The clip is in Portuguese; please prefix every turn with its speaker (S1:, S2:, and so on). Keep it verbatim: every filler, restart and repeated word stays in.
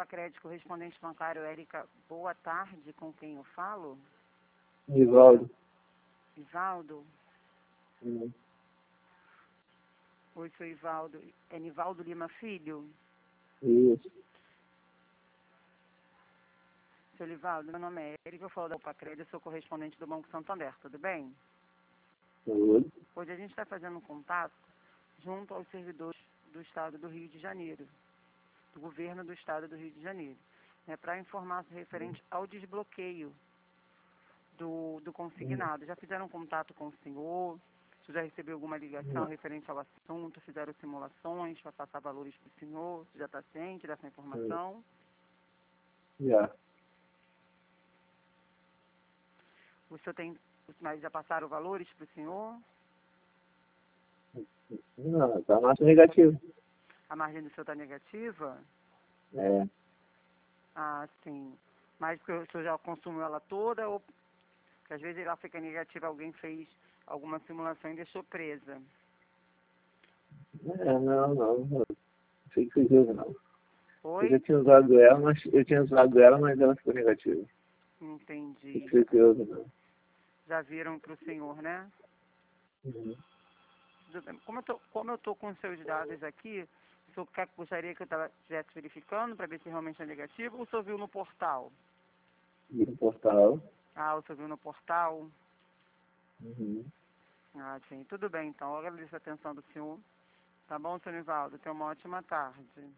S1: Pacred, correspondente bancário Érica, boa tarde, com quem eu falo?
S2: Nivaldo.
S1: Ivaldo?
S2: Hum.
S1: Oi, sou Ivaldo. É Nivaldo Lima Filho?
S2: Isso.
S1: Seu Nivaldo, meu nome é Érica, eu falo da Pacred, eu sou correspondente do Banco Santander, tudo bem?
S2: Tudo.
S1: Hoje a gente está fazendo um contato junto aos servidores do Estado do Rio de Janeiro, do governo do Estado do Rio de Janeiro, né, para informar referente ao desbloqueio do, do consignado. Já fizeram contato com o senhor? Se já recebeu alguma ligação
S2: Não.
S1: referente ao assunto? Fizeram simulações para passar valores para o senhor? Você já está ciente dessa informação?
S2: Já.
S1: O senhor tem, mas já passaram valores para o senhor?
S2: Não, tá mais negativo.
S1: A margem do senhor está negativa?
S2: É.
S1: Ah, sim. Mas porque o senhor já consumiu ela toda ou porque às vezes ela fica negativa, alguém fez alguma simulação e deixou presa?
S2: É, não, não. Não sei o que você diz, não. Eu já
S1: Oi?
S2: tinha usado ela, mas eu tinha usado ela, mas ela ficou negativa.
S1: Entendi.
S2: Não sei o que usa, não.
S1: Já viram para o senhor, né?
S2: Uhum.
S1: Tudo bem. Como eu tô, como eu tô com os seus dados aqui, o senhor quer, gostaria que eu estivesse verificando para ver se realmente é negativo ou o senhor viu no portal?
S2: E no portal.
S1: Ah, o senhor viu no portal?
S2: Uhum.
S1: Ah, sim. Tudo bem, então. Eu agradeço a atenção do senhor. Tá bom, senhor Nivaldo? Tenha uma ótima tarde.